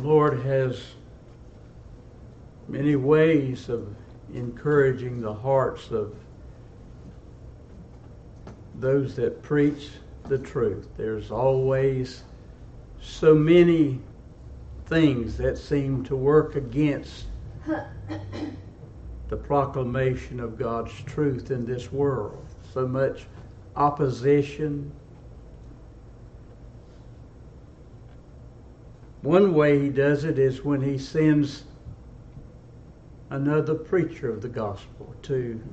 Lord has many ways of encouraging the hearts of those that preach the truth. There's always so many things that seem to work against the proclamation of God's truth in this world. So much opposition. One way he does it is when he sends another preacher of the gospel to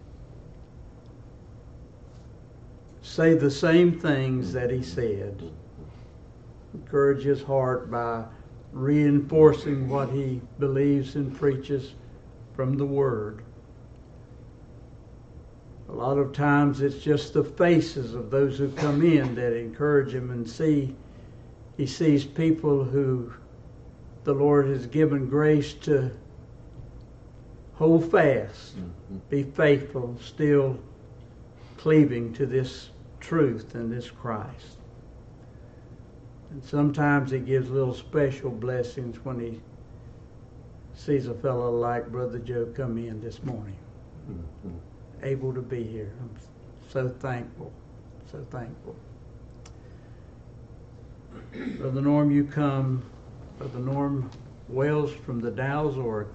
say the same things that he said. Encourage his heart by reinforcing what he believes and preaches from the Word. A lot of times it's just the faces of those who come in that encourage him, and he sees people who the Lord has given grace to hold fast, be faithful, still cleaving to this truth and this Christ. And sometimes he gives little special blessings when he sees a fellow like Brother Joe come in this morning, able to be here. I'm so thankful, so thankful. Brother Norm, you come, Brother Norm Wells from the Dalles, Oregon.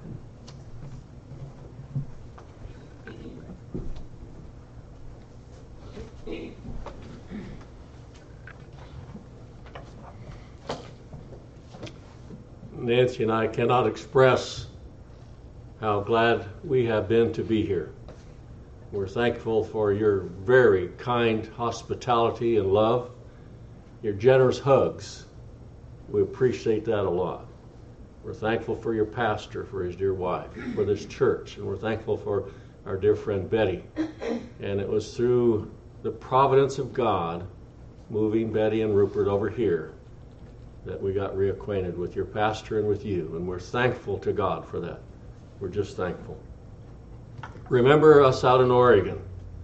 Nancy and I cannot express how glad we have been to be here. We're thankful for your very kind hospitality and love, your generous hugs. We appreciate that a lot. We're thankful for your pastor, for his dear wife, for this church, and we're thankful for our dear friend Betty. And it was through the providence of God moving Betty and Rupert over here that we got reacquainted with your pastor and with you, and we're thankful to God for that. We're just thankful. Remember us out in Oregon.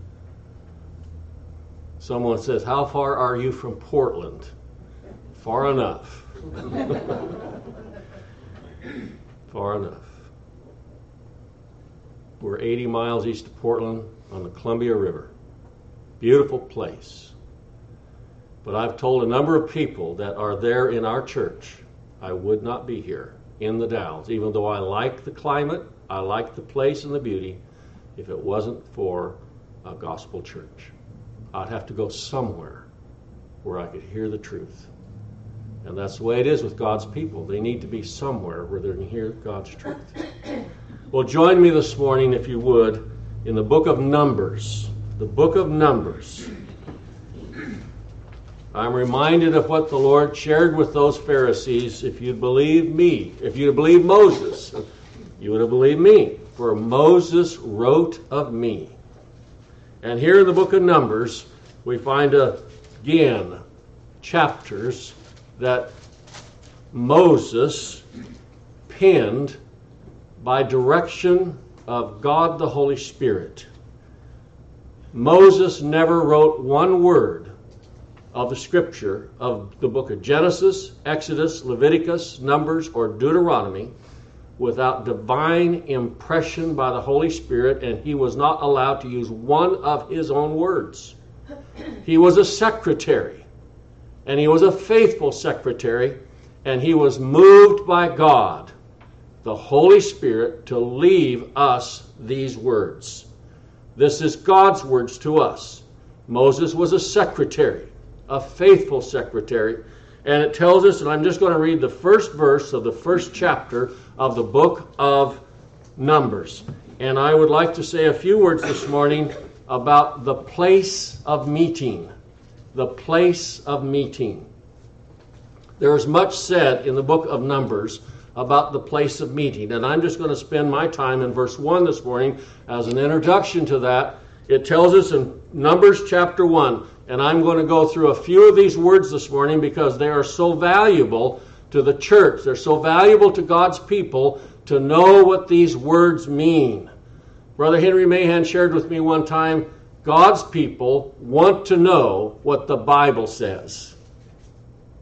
Someone says, how far are you from Portland? Far enough. Far enough. We're 80 miles east of Portland on the Columbia River. Beautiful place. But I've told a number of people that are there in our church, I would not be here in the Dalles, even though I like the climate, I like the place and the beauty, if it wasn't for a gospel church. I'd have to go somewhere where I could hear the truth. And that's the way it is with God's people. They need to be somewhere where they can hear God's truth. Well, join me this morning, if you would, in the book of Numbers. The book of Numbers. I'm reminded of what the Lord shared with those Pharisees. If you'd believe me, if you'd believe Moses, you would have believed me. For Moses wrote of me. And here in the book of Numbers, we find again chapters that Moses penned by direction of God the Holy Spirit. Moses never wrote one word of the scripture of the book of Genesis, Exodus, Leviticus, Numbers, or Deuteronomy without divine impression by the Holy Spirit, and he was not allowed to use one of his own words. He was a secretary, and he was a faithful secretary, and he was moved by God, the Holy Spirit, to leave us these words. This is God's words to us. Moses was a secretary, a faithful secretary, and it tells us, and I'm just going to read the first verse of the first chapter of the book of Numbers. And I would like to say a few words this morning about the place of meeting. The place of meeting. There is much said in the book of Numbers about the place of meeting, and I'm just going to spend my time in verse 1 this morning as an introduction to that. It tells us in Numbers chapter 1, and I'm going to go through a few of these words this morning because they are so valuable to the church. They're so valuable to God's people to know what these words mean. Brother Henry Mahan shared with me one time, God's people want to know what the Bible says.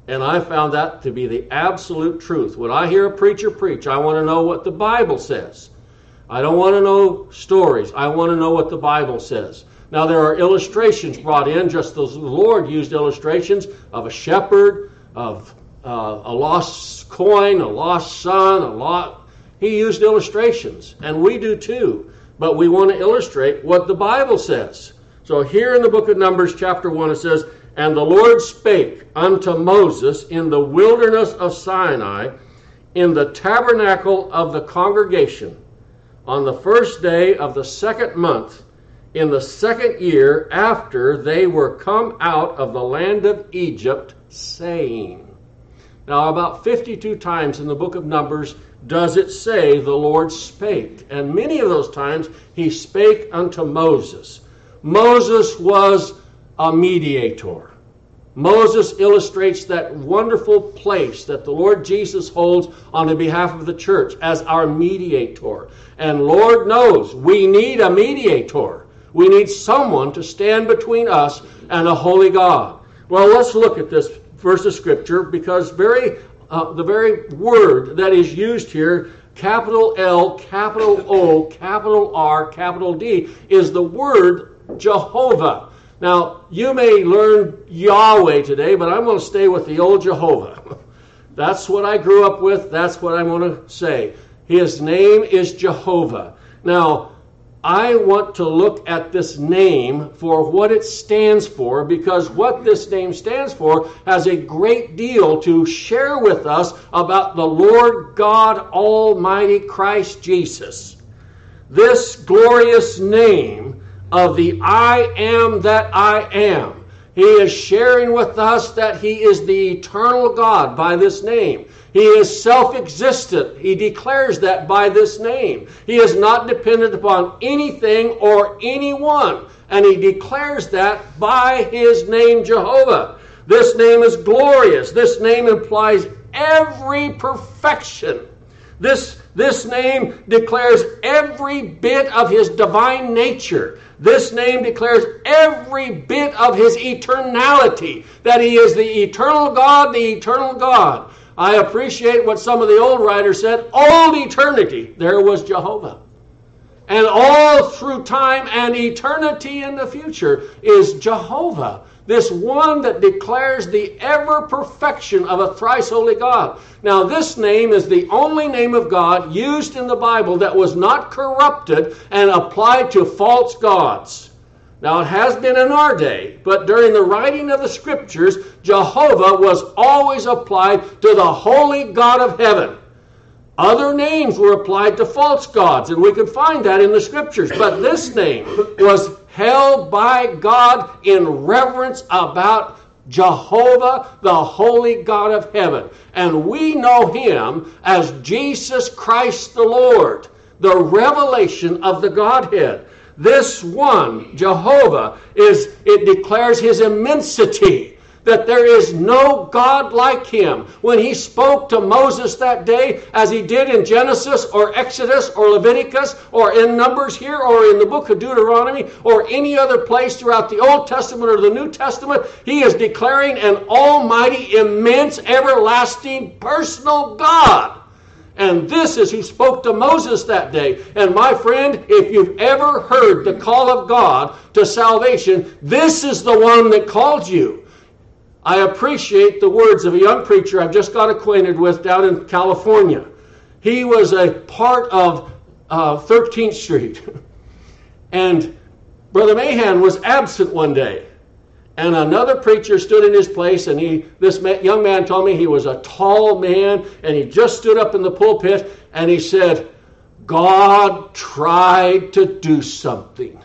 And I found that to be the absolute truth. When I hear a preacher preach, I want to know what the Bible says. I don't want to know stories. I want to know what the Bible says. Now, there are illustrations brought in, just as the Lord used illustrations of a shepherd, of a lost coin, a lost son, He used illustrations, and we do too. But we want to illustrate what the Bible says. So here in the book of Numbers, chapter 1, it says, "And the Lord spake unto Moses in the wilderness of Sinai, in the tabernacle of the congregation, on the first day of the second month, in the second year after they were come out of the land of Egypt, saying." Now, about 52 times in the book of Numbers does it say the Lord spake. And many of those times he spake unto Moses. Moses was a mediator. Moses illustrates that wonderful place that the Lord Jesus holds on the behalf of the church as our mediator. And Lord knows we need a mediator. We need someone to stand between us and a holy God. Well, let's look at this verse of Scripture, because the very word that is used here, capital L, capital O, capital R, capital D, is the word Jehovah. Now, you may learn Yahweh today, but I'm going to stay with the old Jehovah. That's what I grew up with. That's what I'm going to say. His name is Jehovah. Now, I want to look at this name for what it stands for, because what this name stands for has a great deal to share with us about the Lord God Almighty Christ Jesus. This glorious name of the I am that I am. He is sharing with us that He is the eternal God by this name. He is self-existent. He declares that by this name. He is not dependent upon anything or anyone. And He declares that by His name, Jehovah. This name is glorious. This name implies every perfection. This name declares every bit of His divine nature. This name declares every bit of His eternality, that He is the eternal God, the eternal God. I appreciate what some of the old writers said. Old eternity, there was Jehovah. And all through time and eternity in the future is Jehovah, this one that declares the ever-perfection of a thrice holy God. Now, this name is the only name of God used in the Bible that was not corrupted and applied to false gods. Now, it has been in our day, but during the writing of the Scriptures, Jehovah was always applied to the holy God of heaven. Other names were applied to false gods, and we can find that in the Scriptures. But this name was held by God in reverence about Jehovah, the holy God of heaven. And we know Him as Jesus Christ the Lord, the revelation of the Godhead. This one, Jehovah, it declares His immensity, that there is no God like Him. When He spoke to Moses that day, as He did in Genesis or Exodus or Leviticus or in Numbers here or in the book of Deuteronomy or any other place throughout the Old Testament or the New Testament, He is declaring an almighty, immense, everlasting, personal God. And this is who spoke to Moses that day. And my friend, if you've ever heard the call of God to salvation, this is the one that called you. I appreciate the words of a young preacher I've just got acquainted with down in California. He was a part of 13th Street. And Brother Mahan was absent one day. And another preacher stood in his place, and this young man told me he was a tall man, and he just stood up in the pulpit, and he said, "God tried to do something."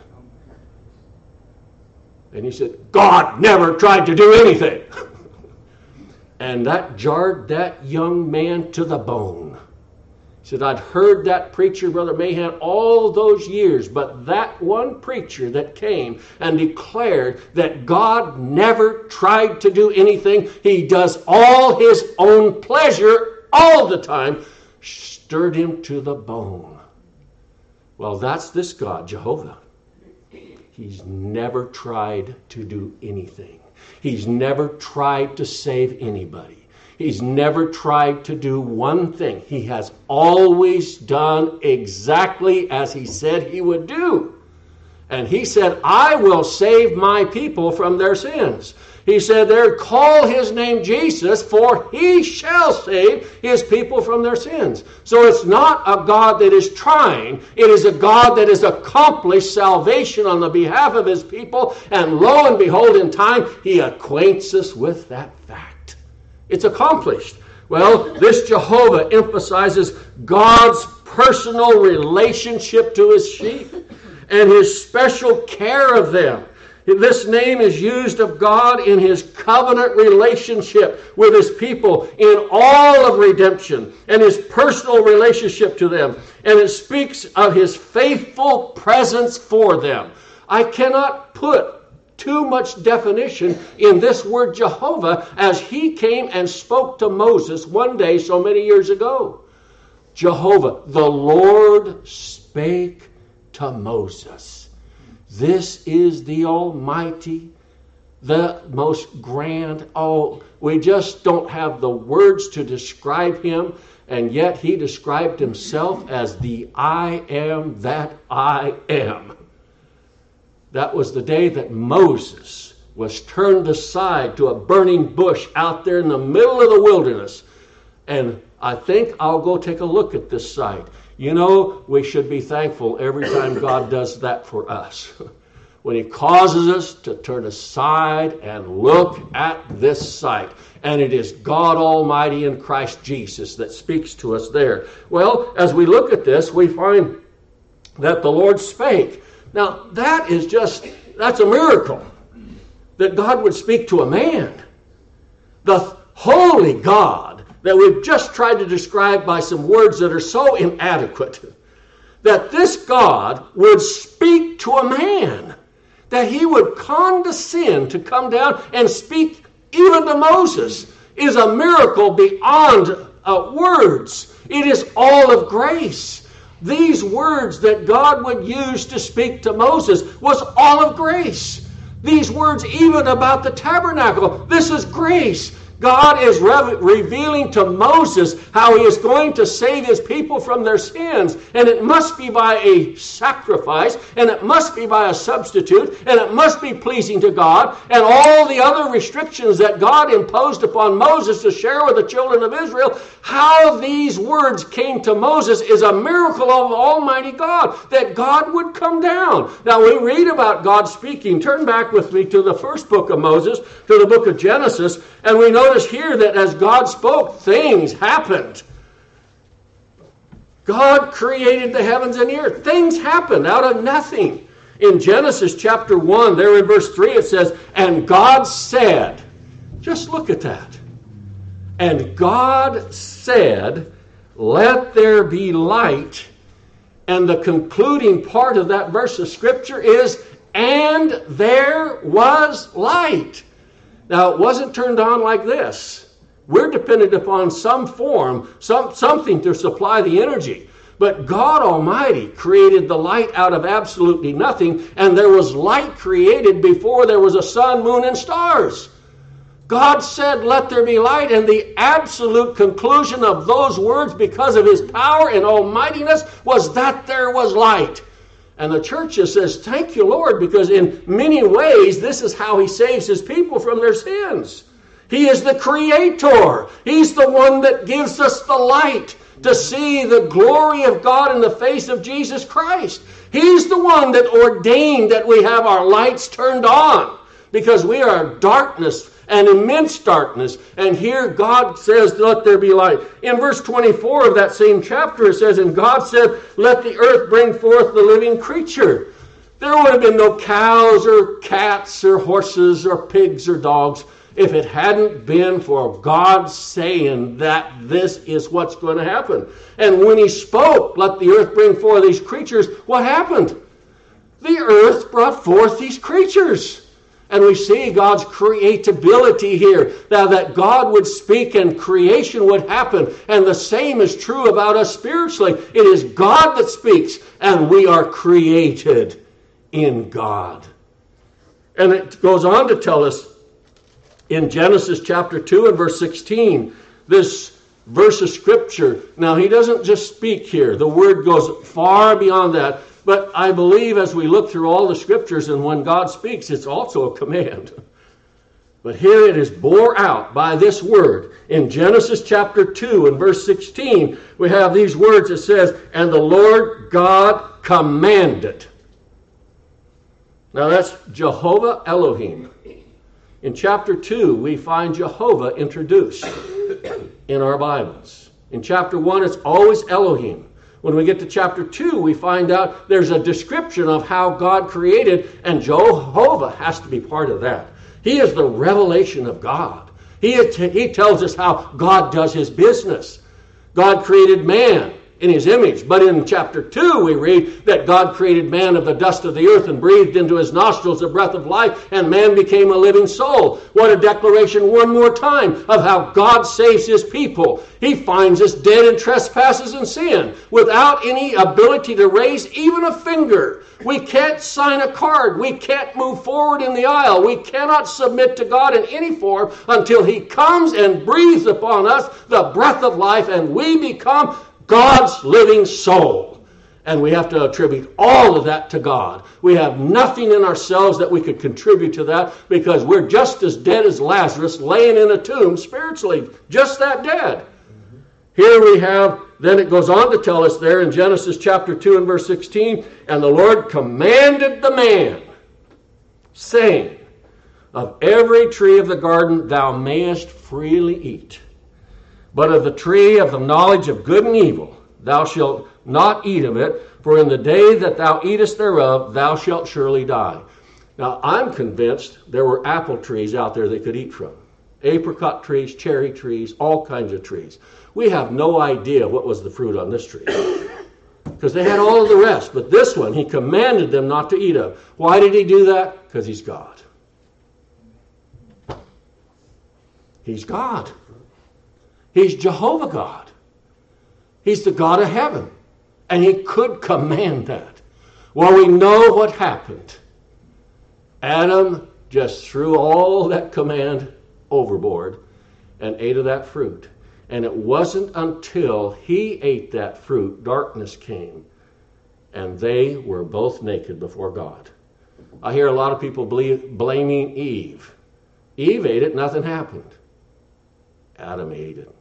And he said, "God never tried to do anything." And that jarred that young man to the bone. He said, "I'd heard that preacher, Brother Mahan, all those years, but that one preacher that came and declared that God never tried to do anything, He does all His own pleasure all the time," stirred him to the bone. Well, that's this God, Jehovah. He's never tried to do anything. He's never tried to save anybody. He's never tried to do one thing. He has always done exactly as he said he would do. And he said, I will save my people from their sins. He said there, call his name Jesus, for he shall save his people from their sins. So it's not a God that is trying. It is a God that has accomplished salvation on the behalf of his people. And lo and behold, in time, he acquaints us with that fact. It's accomplished. Well, this Jehovah emphasizes God's personal relationship to his sheep and his special care of them. This name is used of God in his covenant relationship with his people in all of redemption and his personal relationship to them. And it speaks of his faithful presence for them. I cannot put too much definition in this word Jehovah as he came and spoke to Moses one day so many years ago. Jehovah, the Lord spake to Moses. This is the Almighty, the most grand. Oh, we just don't have the words to describe him, and yet he described himself as the I am that I am. That was the day that Moses was turned aside to a burning bush out there in the middle of the wilderness. And I think I'll go take a look at this site. You know, we should be thankful every time God does that for us. When he causes us to turn aside and look at this sight. And it is God Almighty in Christ Jesus that speaks to us there. Well, as we look at this, we find that the Lord spake. Now, that's a miracle. That God would speak to a man. The holy God that we've just tried to describe by some words that are so inadequate, that this God would speak to a man, that he would condescend to come down and speak even to Moses, is a miracle beyond words. It is all of grace. These words that God would use to speak to Moses was all of grace. These words even about the tabernacle, this is grace. God is revealing to Moses how he is going to save his people from their sins. And it must be by a sacrifice, and it must be by a substitute, and it must be pleasing to God. And all the other restrictions that God imposed upon Moses to share with the children of Israel, how these words came to Moses is a miracle of Almighty God, that God would come down. Now we read about God speaking. Turn back with me to the first book of Moses, to the book of Genesis, and we notice here that as God spoke, things happened. God created the heavens and the earth. Things happened out of nothing. In Genesis chapter 1, there in verse 3, it says, and God said, just look at that. And God said, let there be light. And the concluding part of that verse of Scripture is, and there was light. Now, it wasn't turned on like this. We're dependent upon some form, something to supply the energy. But God Almighty created the light out of absolutely nothing, and there was light created before there was a sun, moon, and stars. God said, let there be light, and the absolute conclusion of those words, because of his power and almightiness, was that there was light. And the church just says, thank you, Lord, because in many ways, this is how he saves his people from their sins. He is the creator. He's the one that gives us the light to see the glory of God in the face of Jesus Christ. He's the one that ordained that we have our lights turned on, because we are darkness, and immense darkness. And here God says, let there be light. In verse 24 of that same chapter, it says, and God said, let the earth bring forth the living creature. There would have been no cows or cats or horses or pigs or dogs if it hadn't been for God saying that this is what's going to happen. And when he spoke, let the earth bring forth these creatures, what happened? The earth brought forth these creatures. And we see God's creatability here. Now that God would speak and creation would happen. And the same is true about us spiritually. It is God that speaks and we are created in God. And it goes on to tell us in Genesis chapter 2 and verse 16, this verse of Scripture. Now, he doesn't just speak here. The word goes far beyond that. But I believe as we look through all the Scriptures and when God speaks, it's also a command. But here it is bore out by this word. In Genesis chapter 2 and verse 16, we have these words. It says, and the Lord God commanded. Now that's Jehovah Elohim. In chapter 2, we find Jehovah introduced in our Bibles. In chapter 1, it's always Elohim. When we get to chapter 2, we find out there's a description of how God created, and Jehovah has to be part of that. He is the revelation of God. He tells us how God does his business. God created man in his image. But in chapter 2, we read that God created man of the dust of the earth and breathed into his nostrils the breath of life, and man became a living soul. What a declaration one more time of how God saves his people. He finds us dead in trespasses and sin without any ability to raise even a finger. We can't sign a card. We can't move forward in the aisle. We cannot submit to God in any form until he comes and breathes upon us the breath of life, and we become God's living soul. And we have to attribute all of that to God. We have nothing in ourselves that we could contribute to that, because we're just as dead as Lazarus laying in a tomb spiritually, just that dead. Here we have, then it goes on to tell us there in Genesis chapter 2 and verse 16, and the Lord commanded the man, saying, of every tree of the garden thou mayest freely eat, but of the tree of the knowledge of good and evil thou shalt not eat of it, for in the day that thou eatest thereof thou shalt surely die. Now I'm convinced there were apple trees out there they could eat from. Apricot trees, cherry trees, all kinds of trees. We have no idea what was the fruit on this tree, because they had all of the rest. But this one, he commanded them not to eat of. Why did he do that? Because he's God. He's God. He's Jehovah God. He's the God of heaven. And he could command that. Well, we know what happened. Adam just threw all that command overboard and ate of that fruit. And it wasn't until he ate that fruit, darkness came, and they were both naked before God. I hear a lot of people blaming Eve. Eve ate it, nothing happened. Adam ate it.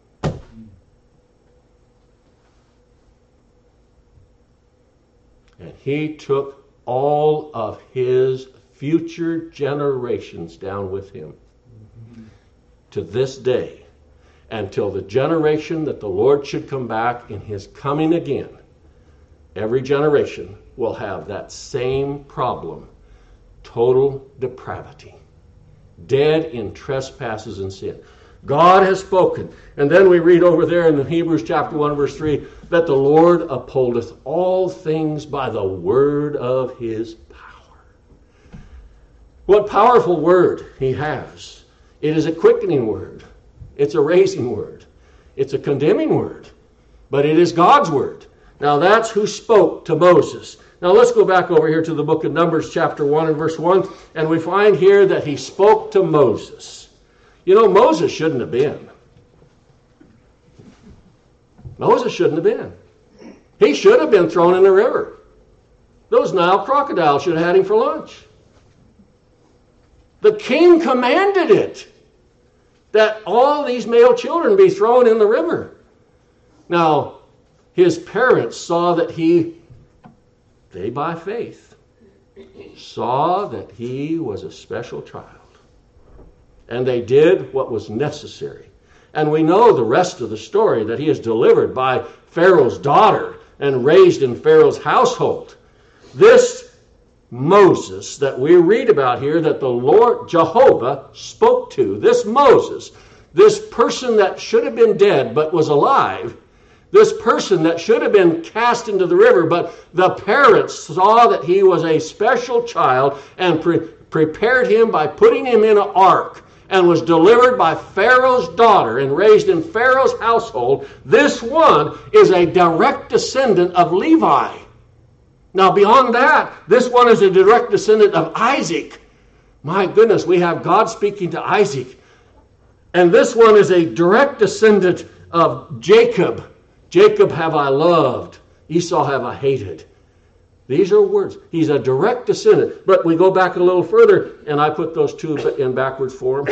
And he took all of his future generations down with him to this day, until the generation that the Lord should come back in his coming again. Every generation will have that same problem, total depravity, dead in trespasses and sin. God has spoken. And then we read over there in Hebrews chapter 1 verse 3 that the Lord upholdeth all things by the word of his power. What powerful word he has. It is a quickening word. It's a raising word. It's a condemning word. But it is God's word. Now that's who spoke to Moses. Now let's go back over here to the book of Numbers chapter 1 and verse 1. And we find here that he spoke to Moses. You know, Moses shouldn't have been. Moses shouldn't have been. He should have been thrown in the river. Those Nile crocodiles should have had him for lunch. The king commanded it, that all these male children be thrown in the river. Now, his parents saw that they by faith, saw that he was a special child. And they did what was necessary. And we know the rest of the story, that he is delivered by Pharaoh's daughter and raised in Pharaoh's household. This Moses that we read about here, that the Lord Jehovah spoke to, this Moses, this person that should have been dead but was alive, this person that should have been cast into the river, but the parents saw that he was a special child and prepared him by putting him in an ark, and was delivered by Pharaoh's daughter and raised in Pharaoh's household. This one is a direct descendant of Levi. Now, beyond that, this one is a direct descendant of Isaac. My goodness, we have God speaking to Isaac. And this one is a direct descendant of Jacob. Jacob have I loved, Esau have I hated. These are words. He's a direct descendant. But we go back a little further, and I put those two in backwards form.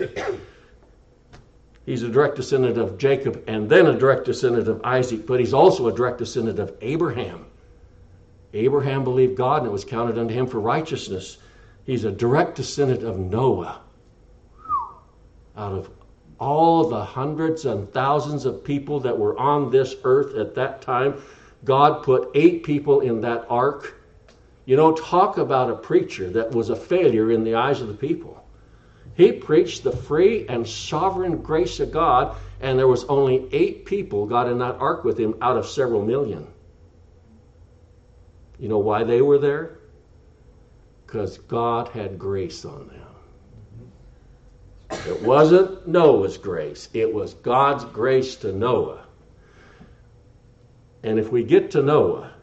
He's a direct descendant of Jacob and then a direct descendant of Isaac, but he's also a direct descendant of Abraham. Abraham believed God, and it was counted unto him for righteousness. He's a direct descendant of Noah. Out of all the hundreds and thousands of people that were on this earth at that time, God put 8 people in that ark. You know, talk about a preacher that was a failure in the eyes of the people. He preached the free and sovereign grace of God, and there was only 8 people got in that ark with him out of several million. You know why they were there? Because God had grace on them. It wasn't Noah's grace. It was God's grace to Noah. And if we get to Noah,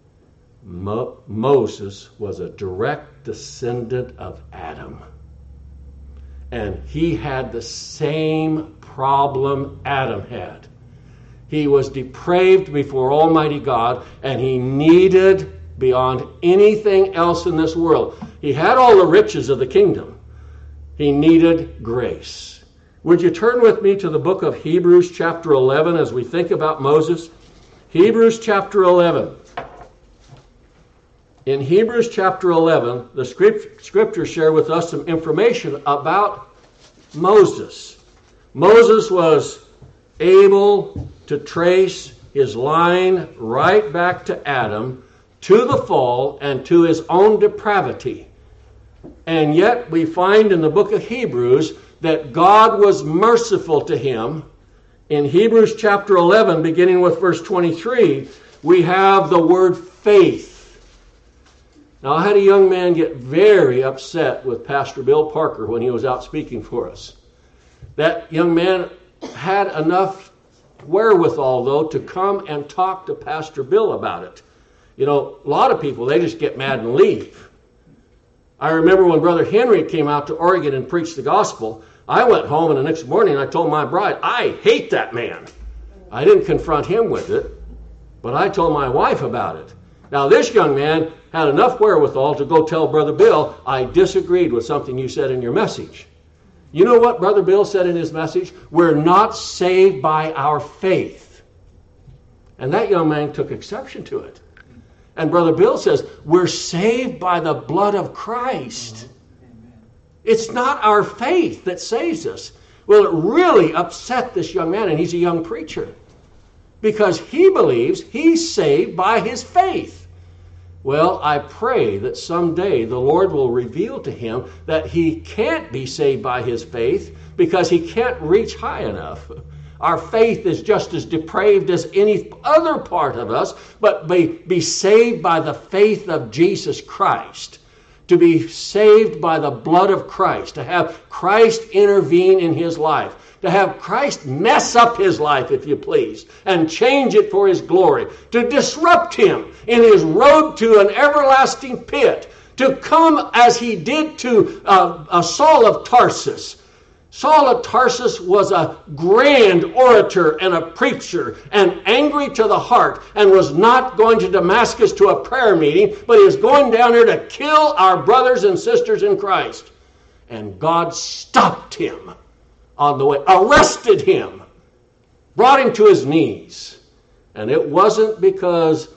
Moses was a direct descendant of Adam. And he had the same problem Adam had. He was depraved before Almighty God, and he needed, beyond anything else in this world, he had all the riches of the kingdom. He needed grace. Would you turn with me to the book of Hebrews chapter 11 as we think about Moses? Hebrews chapter 11. In Hebrews chapter 11, the scriptures share with us some information about Moses. Moses was able to trace his line right back to Adam, to the fall, and to his own depravity. And yet we find in the book of Hebrews that God was merciful to him. In Hebrews chapter 11, beginning with verse 23, we have the word faith. Now, I had a young man get very upset with Pastor Bill Parker when he was out speaking for us. That young man had enough wherewithal, though, to come and talk to Pastor Bill about it. You know, a lot of people, they just get mad and leave. I remember when Brother Henry came out to Oregon and preached the gospel, I went home and the next morning I told my bride, I hate that man. I didn't confront him with it, but I told my wife about it. Now, this young man had enough wherewithal to go tell Brother Bill, I disagreed with something you said in your message. You know what Brother Bill said in his message? We're not saved by our faith. And that young man took exception to it. And Brother Bill says, we're saved by the blood of Christ. It's not our faith that saves us. Well, it really upset this young man, and he's a young preacher, because he believes he's saved by his faith. Well, I pray that someday the Lord will reveal to him that he can't be saved by his faith because he can't reach high enough. Our faith is just as depraved as any other part of us, but be saved by the faith of Jesus Christ. To be saved by the blood of Christ, to have Christ intervene in his life, to have Christ mess up his life, if you please, and change it for his glory, to disrupt him in his road to an everlasting pit, to come as he did to Saul of Tarsus. Saul of Tarsus was a grand orator and a preacher and angry to the heart, and was not going to Damascus to a prayer meeting, but he was going down there to kill our brothers and sisters in Christ. And God stopped him on the way, arrested him, brought him to his knees. And it wasn't because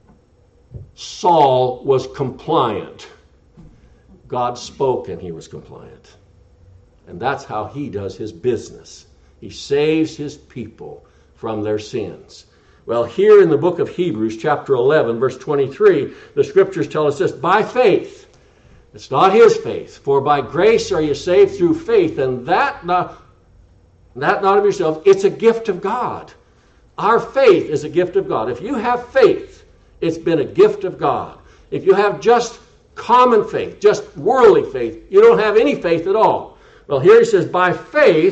Saul was compliant. God spoke and he was compliant. And that's how he does his business. He saves his people from their sins. Well, here in the book of Hebrews, chapter 11, verse 23, the scriptures tell us this, by faith. It's not his faith. For by grace are you saved through faith, and that not of yourself. It's a gift of God. Our faith is a gift of God. If you have faith, it's been a gift of God. If you have just common faith, just worldly faith, you don't have any faith at all. Well, here he says, by faith,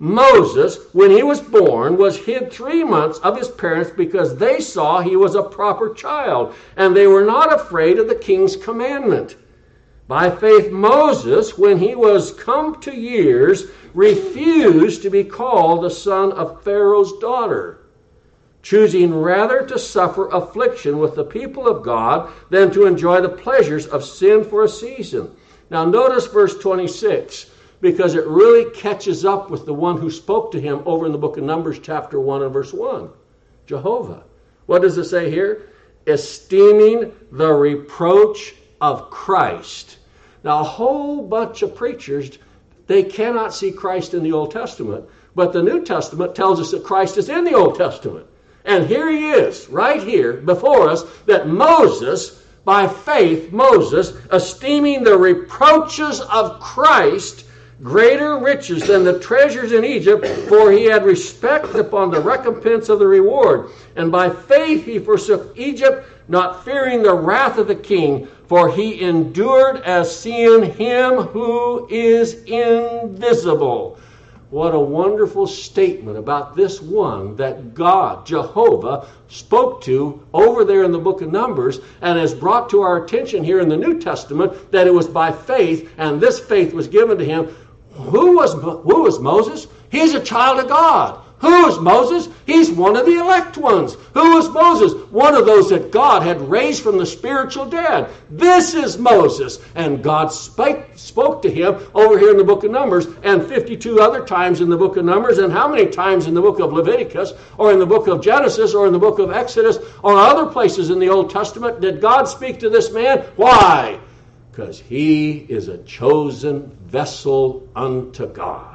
Moses, when he was born, was hid 3 months of his parents because they saw he was a proper child, and they were not afraid of the king's commandment. By faith, Moses, when he was come to years, refused to be called the son of Pharaoh's daughter, choosing rather to suffer affliction with the people of God than to enjoy the pleasures of sin for a season. Now notice verse 26, because it really catches up with the one who spoke to him over in the book of Numbers chapter 1 and verse 1, Jehovah. What does it say here? Esteeming the reproach of Christ. Now a whole bunch of preachers, they cannot see Christ in the Old Testament, but the New Testament tells us that Christ is in the Old Testament. And here he is, right here before us, that Moses, by faith, Moses, esteeming the reproaches of Christ greater riches than the treasures in Egypt, for he had respect upon the recompense of the reward. And by faith he forsook Egypt, not fearing the wrath of the king, for he endured as seeing him who is invisible. What a wonderful statement about this one that God, Jehovah, spoke to over there in the book of Numbers and has brought to our attention here in the New Testament, that it was by faith, and this faith was given to him. Who was Moses? He's a child of God. Who is Moses? He's one of the elect ones. Who is Moses? One of those that God had raised from the spiritual dead. This is Moses. And God spoke to him over here in the book of Numbers, and 52 other times in the book of Numbers, and how many times in the book of Leviticus, or in the book of Genesis, or in the book of Exodus, or other places in the Old Testament did God speak to this man? Why? Because he is a chosen vessel unto God.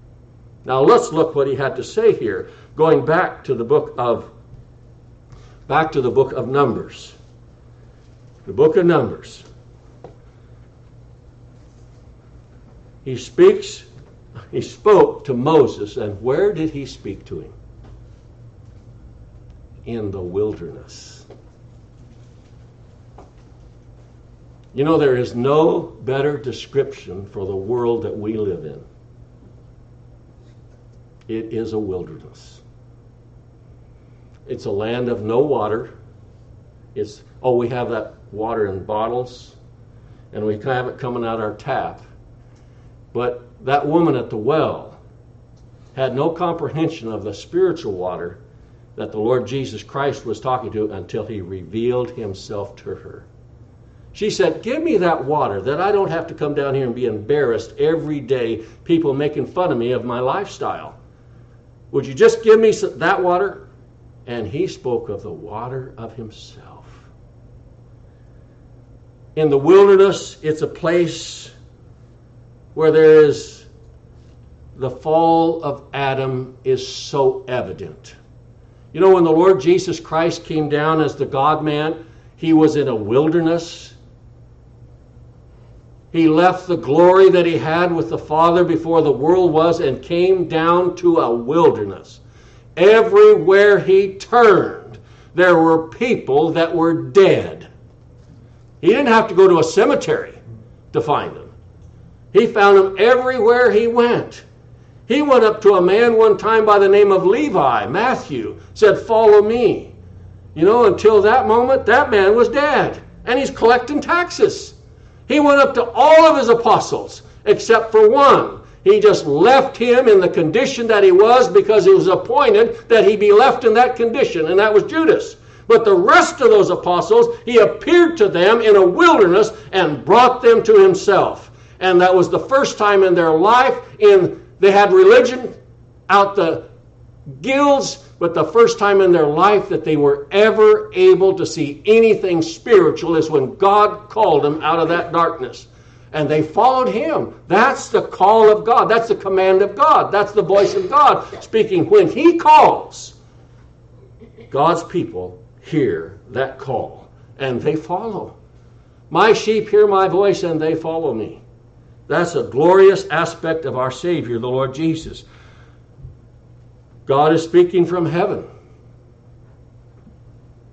Now let's look what he had to say here, going back to the book of Numbers. The book of Numbers. He spoke to Moses, and where did he speak to him? In the wilderness. You know, there is no better description for the world that we live in. It is a wilderness. It's a land of no water. We have that water in bottles, and we have it coming out our tap. But that woman at the well had no comprehension of the spiritual water that the Lord Jesus Christ was talking to until he revealed himself to her. She said, give me that water that I don't have to come down here and be embarrassed every day, people making fun of me of my lifestyle. Would you just give me that water? And he spoke of the water of himself. In the wilderness, it's a place where there is the fall of Adam is so evident. You know, when the Lord Jesus Christ came down as the God-man, he was in a wilderness. He left the glory that he had with the Father before the world was and came down to a wilderness. Everywhere he turned, there were people that were dead. He didn't have to go to a cemetery to find them. He found them everywhere he went. He went up to a man one time by the name of Levi, Matthew, said, follow me. You know, until that moment, that man was dead, and he's collecting taxes. He went up to all of his apostles, except for one. He just left him in the condition that he was because it was appointed that he be left in that condition, and that was Judas. But the rest of those apostles, he appeared to them in a wilderness and brought them to himself. And that was the first time in their life they had religion out the gills, but the first time in their life that they were ever able to see anything spiritual is when God called them out of that darkness. And they followed him. That's the call of God. That's the command of God. That's the voice of God speaking. When he calls, God's people hear that call and they follow. My sheep hear my voice and they follow me. That's a glorious aspect of our Savior, the Lord Jesus. God is speaking from heaven.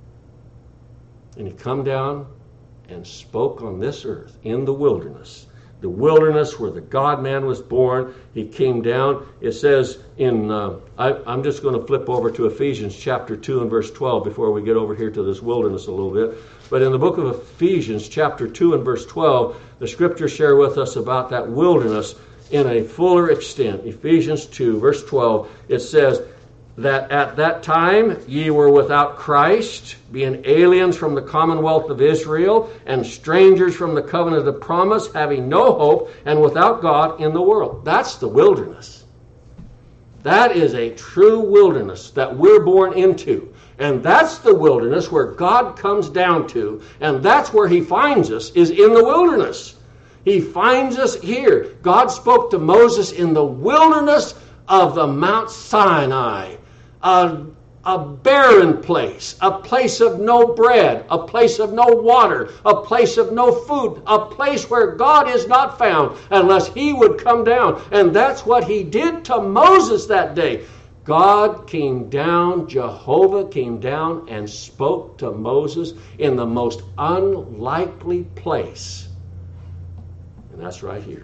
And he come down and spoke on this earth in the wilderness. the wilderness where the God-man was born. He came down. It says in, I'm just going to flip over to Ephesians chapter 2 and verse 12 before we get over here to this wilderness a little bit. But in the book of Ephesians chapter 2 and verse 12, the scriptures share with us about that wilderness in a fuller extent. Ephesians 2 verse 12, it says, that at that time ye were without Christ, being aliens from the commonwealth of Israel, and strangers from the covenant of promise, having no hope, and without God in the world. That's the wilderness. That is a true wilderness that we're born into. And that's the wilderness where God comes down to, and that's where He finds us, is in the wilderness. He finds us here. God spoke to Moses in the wilderness of the Mount Sinai. A barren place, a place of no bread, a place of no water, a place of no food, a place where God is not found unless He would come down. And that's what He did to Moses that day. God came down, Jehovah came down and spoke to Moses in the most unlikely place. And that's right here.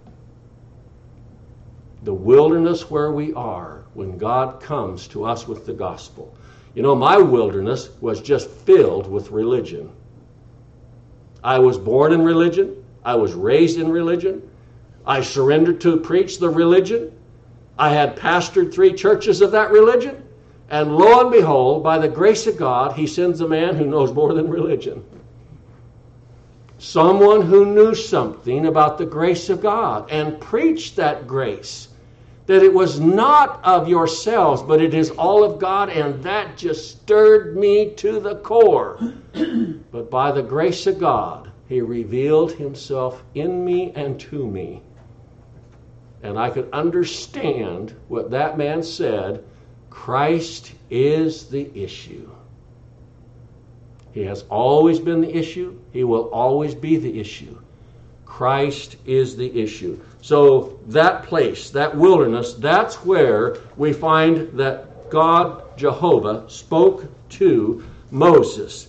The wilderness where we are when God comes to us with the gospel. You know, my wilderness was just filled with religion. I was born in religion. I was raised in religion. I surrendered to preach the religion. I had pastored 3 churches of that religion. And lo and behold, by the grace of God, He sends a man who knows more than religion. Someone who knew something about the grace of God and preached that grace. That it was not of yourselves, but it is all of God, and that just stirred me to the core. But by the grace of God, He revealed Himself in me and to me. And I could understand what that man said. Christ is the issue. He has always been the issue. He will always be the issue. Christ is the issue. So that place, that wilderness, that's where we find that God, Jehovah, spoke to Moses.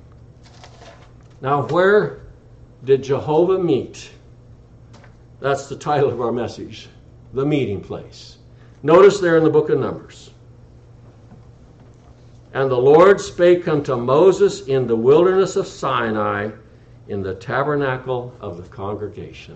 Now, where did Jehovah meet? That's the title of our message, the meeting place. Notice there in the book of Numbers. And the Lord spake unto Moses in the wilderness of Sinai, in the tabernacle of the congregation.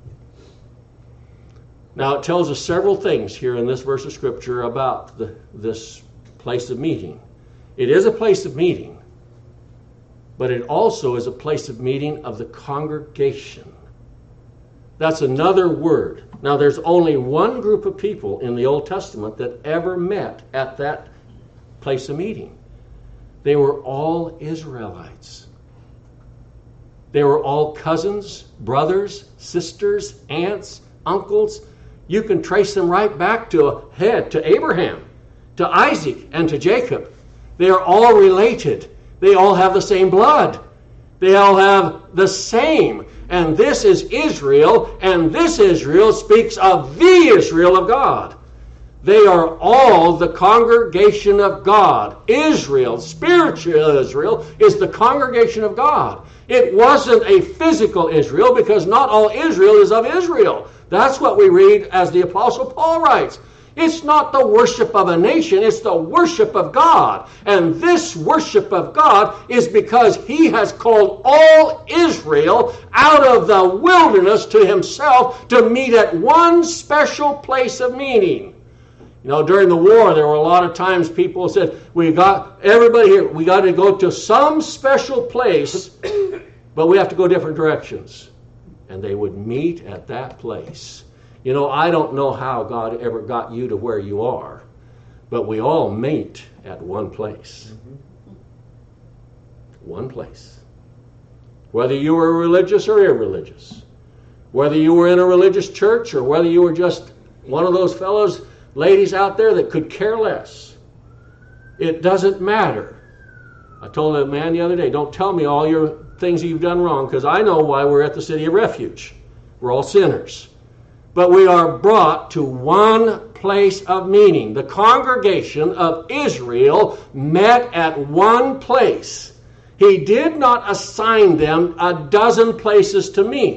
Now it tells us several things here in this verse of Scripture about this place of meeting. It is a place of meeting, but it also is a place of meeting of the congregation. That's another word. Now there's only one group of people in the Old Testament that ever met at that place of meeting. They were all Israelites. They were all cousins, brothers, sisters, aunts, uncles. You can trace them right back to Abraham, to Isaac, and to Jacob. They are all related. They all have the same blood. They all have the same. And this is Israel, and this Israel speaks of the Israel of God. They are all the congregation of God. Israel, spiritual Israel, is the congregation of God. It wasn't a physical Israel because not all Israel is of Israel. That's what we read as the Apostle Paul writes. It's not the worship of a nation, it's the worship of God. And this worship of God is because He has called all Israel out of the wilderness to Himself to meet at one special place of meeting. You know, during the war, there were a lot of times people said, everybody here, we got to go to some special place, but we have to go different directions. And they would meet at that place. You know, I don't know how God ever got you to where you are, but we all meet at one place. One place. Whether you were religious or irreligious, whether you were in a religious church or whether you were just one of those fellows, ladies out there that could care less. It doesn't matter. I told a man the other day, don't tell me all your things you've done wrong, because I know why we're at the city of refuge. We're all sinners. But we are brought to one place of meeting. The congregation of Israel met at one place. He did not assign them a dozen places to meet,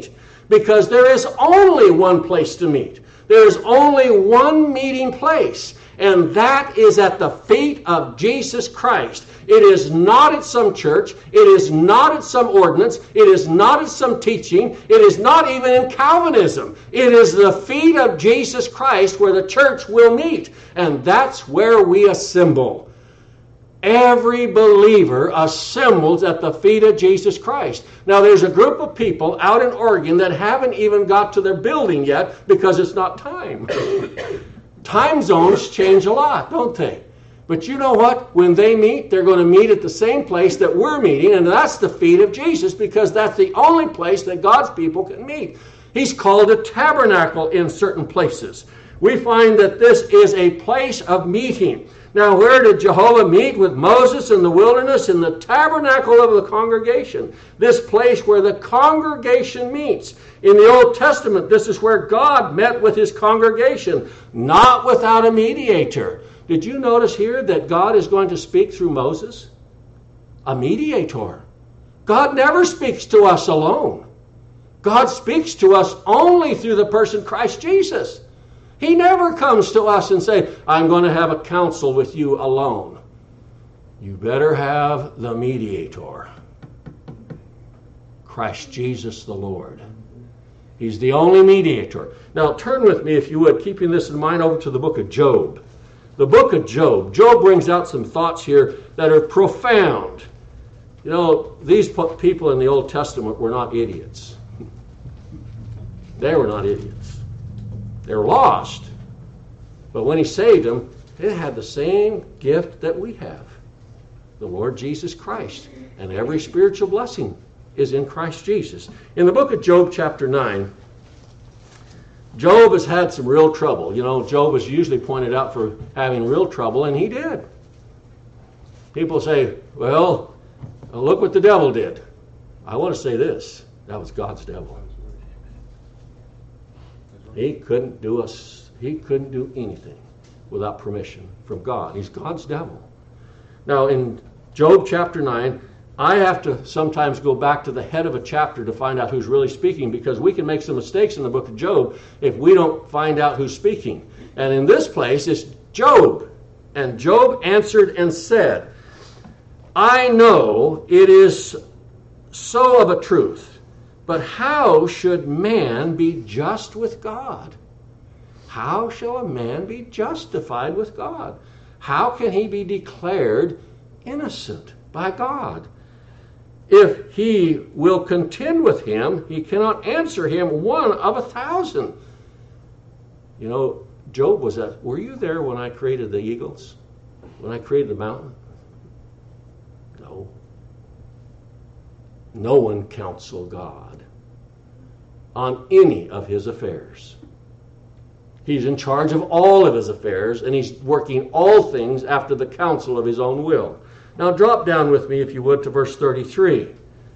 because there is only one place to meet. There is only one meeting place, and that is at the feet of Jesus Christ. It is not at some church. It is not at some ordinance. It is not at some teaching. It is not even in Calvinism. It is the feet of Jesus Christ where the church will meet, and that's where we assemble. Every believer assembles at the feet of Jesus Christ. Now, there's a group of people out in Oregon that haven't even got to their building yet because it's not time. Time zones change a lot, don't they? But you know what? When they meet, they're going to meet at the same place that we're meeting, and that's the feet of Jesus, because that's the only place that God's people can meet. He's called a tabernacle in certain places. We find that this is a place of meeting. Now, where did Jehovah meet with Moses in the wilderness? In the tabernacle of the congregation. This place where the congregation meets. In the Old Testament, this is where God met with his congregation, not without a mediator. Did you notice here that God is going to speak through Moses? A mediator. God never speaks to us alone. God speaks to us only through the person Christ Jesus. He never comes to us and says, I'm going to have a counsel with you alone. You better have the mediator, Christ Jesus the Lord. He's the only mediator. Now turn with me, if you would, keeping this in mind, over to the book of Job. The book of Job. Job brings out some thoughts here that are profound. You know, these people in the Old Testament were not idiots. They were not idiots. They were lost. But when he saved them, they had the same gift that we have. The Lord Jesus Christ. And every spiritual blessing is in Christ Jesus. In the book of Job chapter 9, Job has had some real trouble. You know, Job is usually pointed out for having real trouble, and he did. People say, well, look what the devil did. I want to say this. That was God's devil. He couldn't do anything without permission from God. He's God's devil. Now, in Job chapter 9, I have to sometimes go back to the head of a chapter to find out who's really speaking, because we can make some mistakes in the book of Job if we don't find out who's speaking. And in this place, it's Job. And Job answered and said, I know it is so of a truth, but how should man be just with God? How shall a man be justified with God? How can he be declared innocent by God? If he will contend with him, he cannot answer him 1 of 1,000. You know, Job was at, were you there when I created the eagles? When I created the mountain? No. No one counseled God on any of his affairs. He's in charge of all of his affairs, and he's working all things after the counsel of his own will. Now drop down with me, if you would, to verse 33.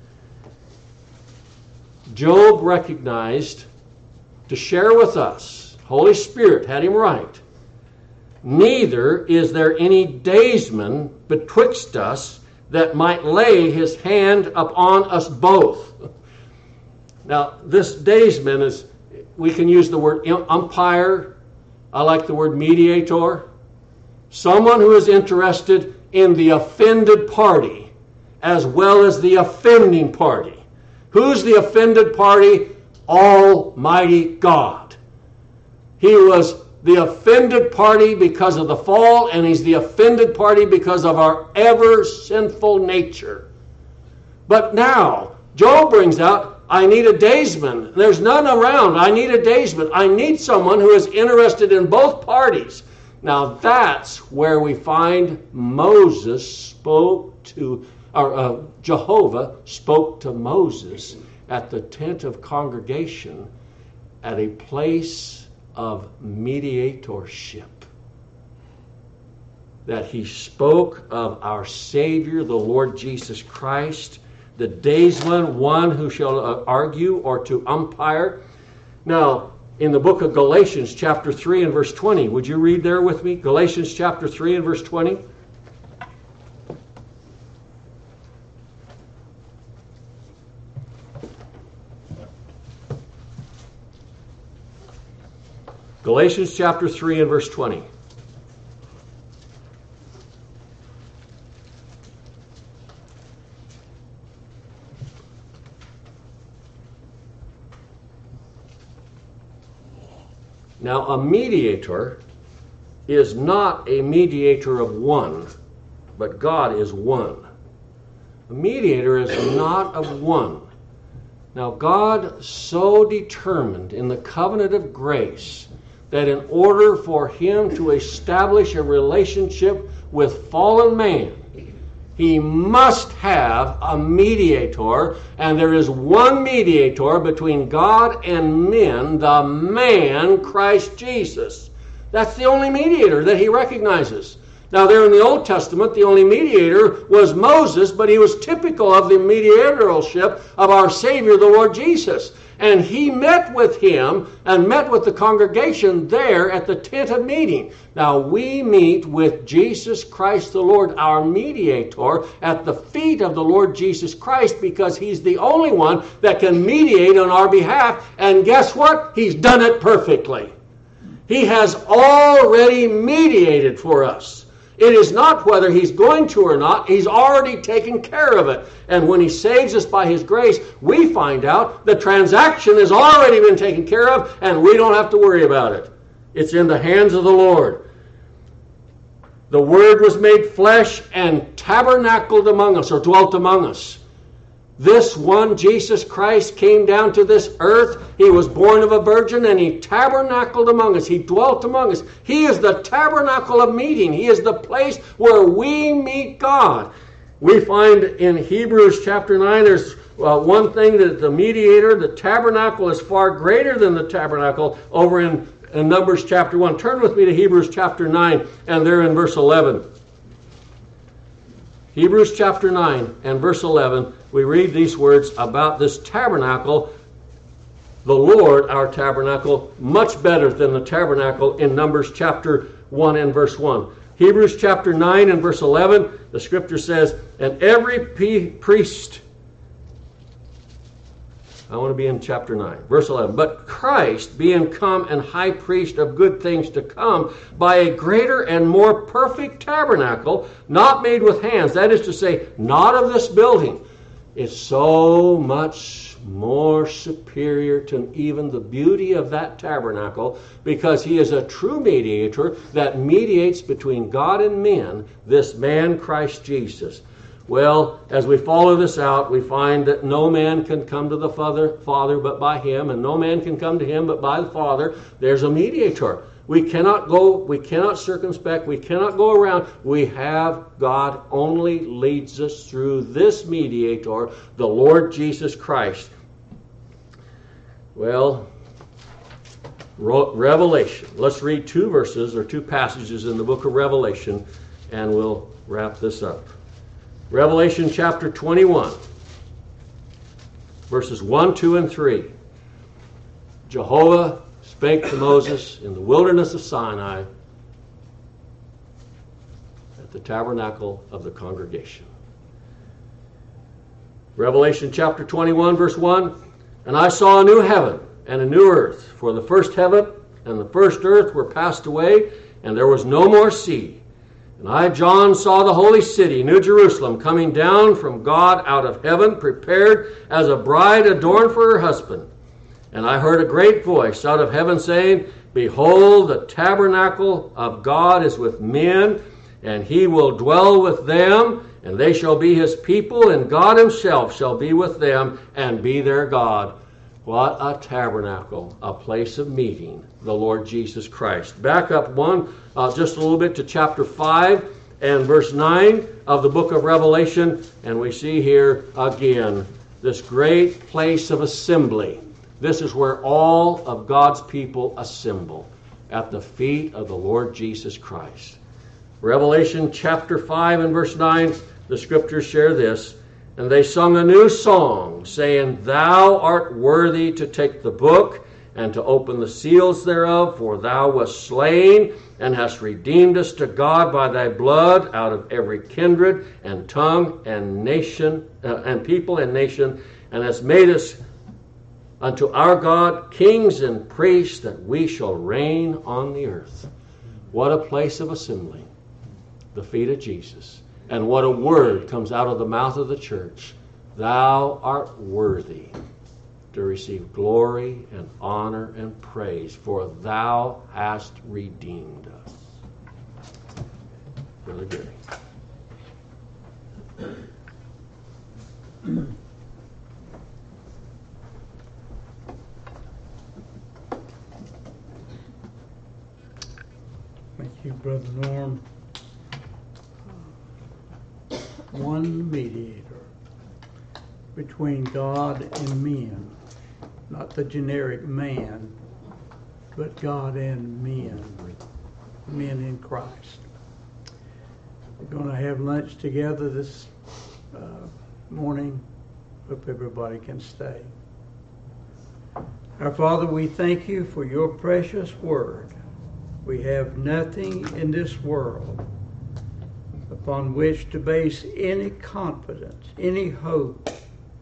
Job recognized, to share with us, Holy Spirit had him right, neither is there any daysman betwixt us that might lay his hand upon us both. Now, this daysman is, we can use the word umpire. I like the word mediator. Someone who is interested in the offended party as well as the offending party. Who's the offended party? Almighty God. He was the offended party because of the fall, and he's the offended party because of our ever sinful nature. But now, Job brings out, I need a daysman. There's none around. I need a daysman. I need someone who is interested in both parties. Now that's where we find Moses spoke to, or Jehovah spoke to Moses at the tent of congregation at a place of mediatorship. That he spoke of our Savior, the Lord Jesus Christ, the daysman, one who shall argue or to umpire. Now, in the book of Galatians chapter 3 and verse 20, would you read there with me? Galatians chapter 3 and verse 20. Galatians chapter 3 and verse 20. Now, a mediator is not a mediator of one, but God is one. A mediator is not of one. Now, God so determined in the covenant of grace that in order for him to establish a relationship with fallen man, he must have a mediator, and there is one mediator between God and men, the man Christ Jesus. That's the only mediator that he recognizes. Now, there in the Old Testament, the only mediator was Moses, but he was typical of the mediatorship of our Savior, the Lord Jesus. And he met with him and met with the congregation there at the tent of meeting. Now, we meet with Jesus Christ the Lord, our mediator, at the feet of the Lord Jesus Christ, because he's the only one that can mediate on our behalf. And guess what? He's done it perfectly. He has already mediated for us. It is not whether he's going to or not. He's already taken care of it. And when he saves us by his grace, we find out the transaction has already been taken care of, and we don't have to worry about it. It's in the hands of the Lord. The Word was made flesh and tabernacled among us, or dwelt among us. This one, Jesus Christ, came down to this earth. He was born of a virgin, and he tabernacled among us. He dwelt among us. He is the tabernacle of meeting. He is the place where we meet God. We find in Hebrews chapter 9, there's one thing that the mediator, the tabernacle, is far greater than the tabernacle over in Numbers chapter 1. Turn with me to Hebrews chapter 9, and there in verse 11. Hebrews chapter 9 and verse 11, we read these words about this tabernacle, the Lord, our tabernacle, much better than the tabernacle in Numbers chapter 1 and verse 1. Hebrews chapter 9 and verse 11, the scripture says, and every priest, I want to be in chapter 9, verse 11. But Christ, being come and high priest of good things to come, by a greater and more perfect tabernacle, not made with hands, that is to say, not of this building, is so much more superior to even the beauty of that tabernacle, because he is a true mediator that mediates between God and men, this man Christ Jesus. Well, as we follow this out, we find that no man can come to the Father but by him, and no man can come to him but by the Father. There's a mediator. We cannot circumspect, we cannot go around. We have God only leads us through this mediator, the Lord Jesus Christ. Well, Revelation. Let's read two verses or two passages in the book of Revelation, and we'll wrap this up. Revelation chapter 21, verses 1, 2, and 3. Jehovah spake to Moses in the wilderness of Sinai at the tabernacle of the congregation. Revelation chapter 21, verse 1. And I saw a new heaven and a new earth, for the first heaven and the first earth were passed away, and there was no more sea. And I, John, saw the holy city, New Jerusalem, coming down from God out of heaven, prepared as a bride adorned for her husband. And I heard a great voice out of heaven saying, Behold, the tabernacle of God is with men, and he will dwell with them, and they shall be his people, and God himself shall be with them and be their God. What a tabernacle, a place of meeting, the Lord Jesus Christ. Back up just a little bit to chapter 5 and verse 9 of the book of Revelation, and we see here again this great place of assembly. This is where all of God's people assemble, at the feet of the Lord Jesus Christ. Revelation chapter 5 and verse 9, the scriptures share this. And they sung a new song, saying, Thou art worthy to take the book and to open the seals thereof, for thou wast slain and hast redeemed us to God by thy blood out of every kindred and tongue and nation and people and nation, and hast made us unto our God kings and priests, that we shall reign on the earth. What a place of assembly, the feet of Jesus. And what a word comes out of the mouth of the church. Thou art worthy to receive glory and honor and praise, for thou hast redeemed us. Brother Gary. Thank you, Brother Norm. One mediator between God and men, not the generic man, but God and men in Christ. We're going to have lunch together this morning. Hope everybody can stay. Our Father, we thank you for your precious word. We have nothing in this world upon which to base any confidence, any hope,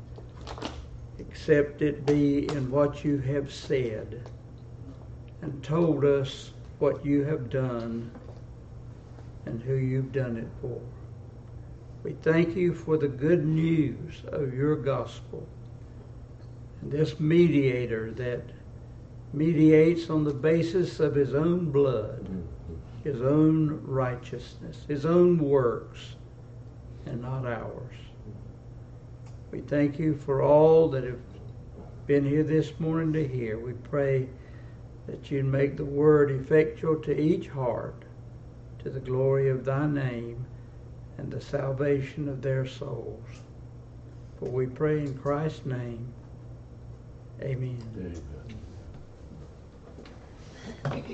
except it be in what you have said and told us what you have done and who you've done it for. We thank you for the good news of your gospel and this mediator that mediates on the basis of his own blood, his own righteousness, his own works, and not ours. We thank you for all that have been here this morning to hear. We pray that you'd make the word effectual to each heart, to the glory of thy name and the salvation of their souls. For we pray in Christ's name. Amen. Amen.